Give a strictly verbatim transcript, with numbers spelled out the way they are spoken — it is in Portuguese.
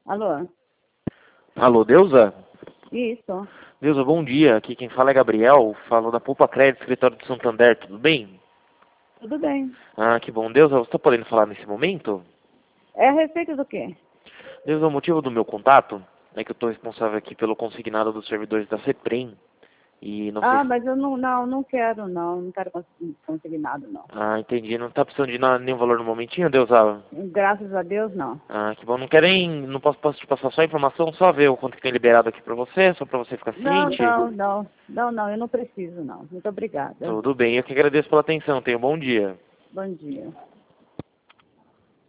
Alô? Alô, Deusa? Isso. Deusa, bom dia. Aqui quem fala é Gabriel, falo da Poupa Crédito, escritório de Santander, tudo bem? Tudo bem. Ah, que bom. Deusa, você está podendo falar nesse momento? É a respeito do quê? Deusa, o motivo do meu contato é que eu estou responsável aqui pelo consignado dos servidores da CEPREM. E não sei Ah, se... mas eu não, não, não quero, não. Não quero conseguir, conseguir nada, não. Ah, entendi. Não está precisando de na- nenhum valor no momentinho, Deusa? Graças a Deus, não. Ah, que bom. Não querem... Não posso, posso te passar só a informação, só ver o quanto que tem liberado aqui para você, só para você ficar Não, ciente? não, não. Não, não, eu não preciso, não. Muito obrigada. Tudo bem. Eu que agradeço pela atenção. Tenha um bom dia. Bom dia.